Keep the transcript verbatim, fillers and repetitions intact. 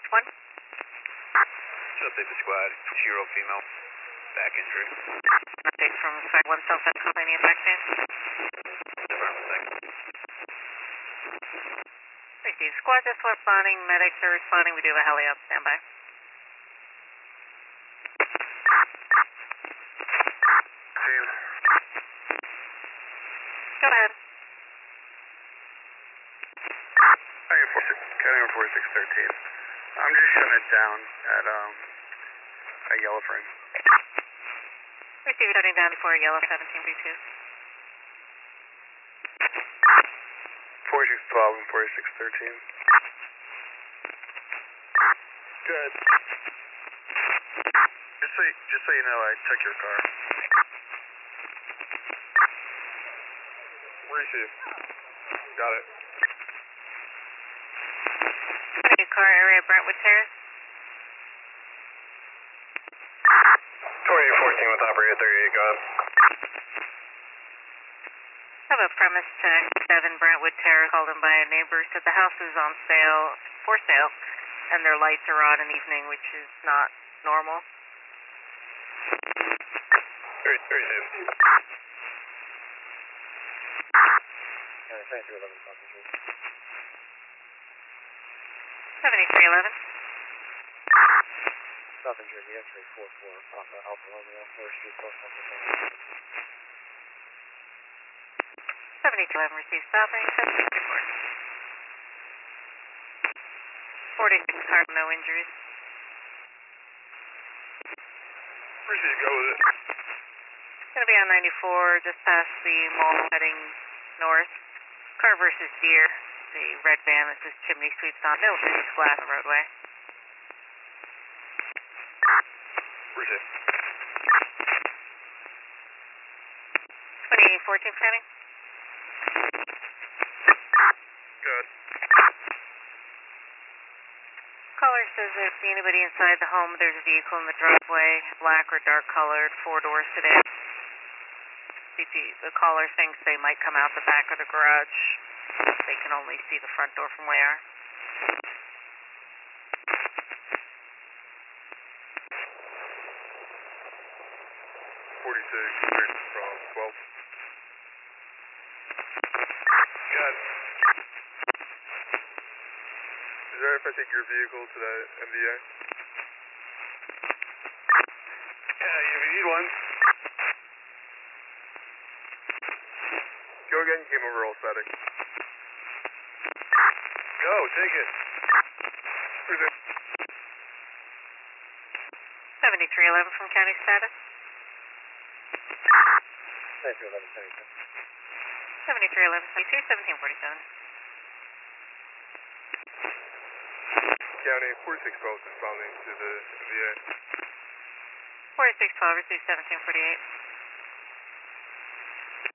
one. Update the squad, two-year-old female, back injury. Update from side one, South Side, complaining of back pain. Department second. Receive. Squad just responding, medics are responding, we do have a heli on standby. Team. Go ahead. County four six thirteen. I'm just shutting it down at um a yellow frame. Receive, shutting down for yellow seventeen B two. forty-six twelve and forty-six thirteen. Good. Just so, you, just so you know, I took your car. Receive. Got it. Car area, Brentwood Terrace. twenty-eight fourteen with operator thirty-eight, go ahead. I have a premise check, seven Brentwood Terrace, called in by a neighbor, said the house is on sale, for sale, and their lights are on in the evening, which is not normal. Receive. seventy-three eleven. Southern Jersey, X-ray four four, Alpha, Alpha Romeo, fourth Street, Post Office. seventy-two eleven, received stopping, seventy-three four. forty-six car, no injuries. Receive, go with it. Gonna be on ninety-four, just past the mall heading north. Car versus deer. The red van that says chimney sweeps on middle street glass on the roadway. Receive. twenty-eight fourteen scanning. Good. Caller says if anybody inside the home, there's a vehicle in the driveway, black or dark colored, four doors today. The caller thinks they might come out the back of the garage. They can only see the front door from where they are. forty-six, from twelve. Good. Is there if I take your vehicle to the M V A? Yeah, if you need one. Go again, came over all static. Go, take it. Where's it? seventy-three eleven from county status. ninety-three eleven, seventy-two. seventy-three eleven, seventy-two, seventeen forty-seven. County forty-six twelve responding to the M V A. forty-six twelve, received seventeen forty-eight.